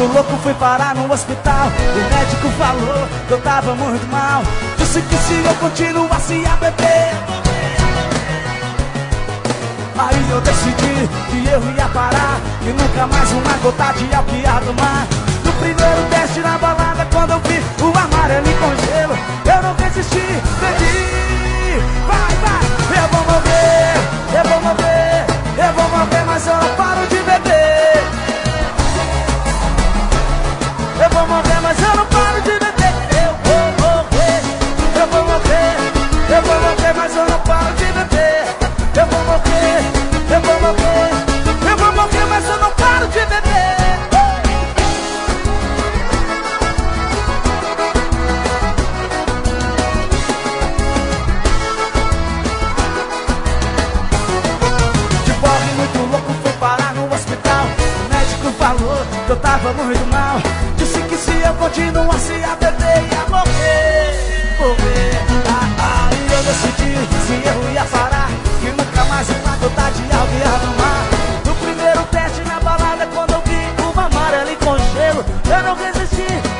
muito louco, fui parar no hospital. O médico falou que eu tava muito mal. Disse que se eu continuasse a beber, aí eu decidi que eu ia parar, e nunca mais uma gota de álcool ia tomar. No primeiro teste na balada, quando eu vi o amarelo com gelo, eu não resisti, bebi. Vai, vai, eu vou morrer, eu vou morrer, eu vou morrer, mas eu não paro de beber. Eu vou morrer, mas eu não paro de beber. Eu vou morrer, eu vou morrer, eu vou morrer, mas eu não paro de beber. Eu vou morrer, eu vou morrer, eu vou morrer, mas eu não paro de beber. De pobre muito louco, fui parar no hospital. O médico falou que eu tava muito mal. Disse que se eu continuasse a beber ia morrer, morrer. Aí eu decidi se eu ia parar, que nunca mais uma gota de álcool ia tomar. No primeiro teste na balada, quando eu vi uma amarela com gelo, eu não resisti,